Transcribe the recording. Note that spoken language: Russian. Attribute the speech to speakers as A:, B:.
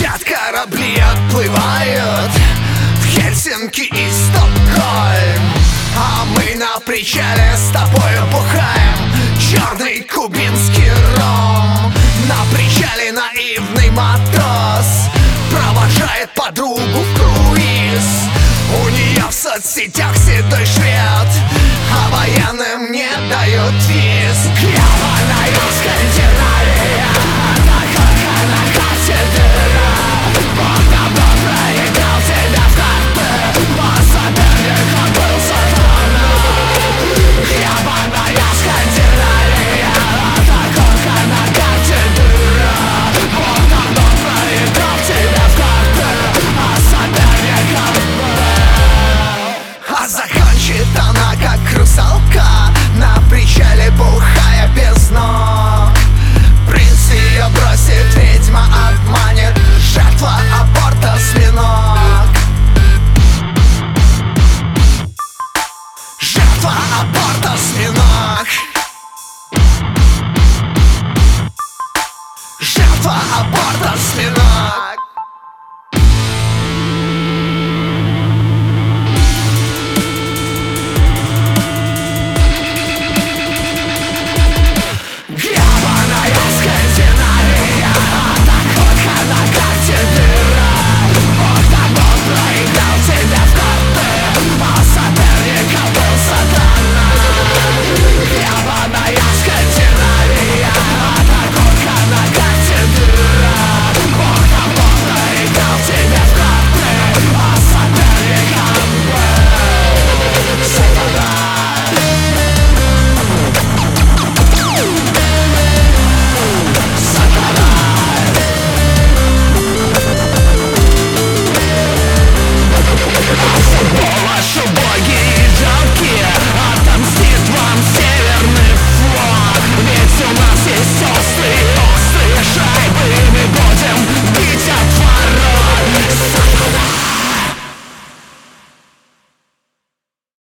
A: Летят корабли, отплывают в Хельсинки и Стокгольм, а мы на причале с тобой бухаем черный кубинский ром. На причале наивный матрос провожает подругу в круиз. У нее в соцсетях седой швед, а военным не дают виз.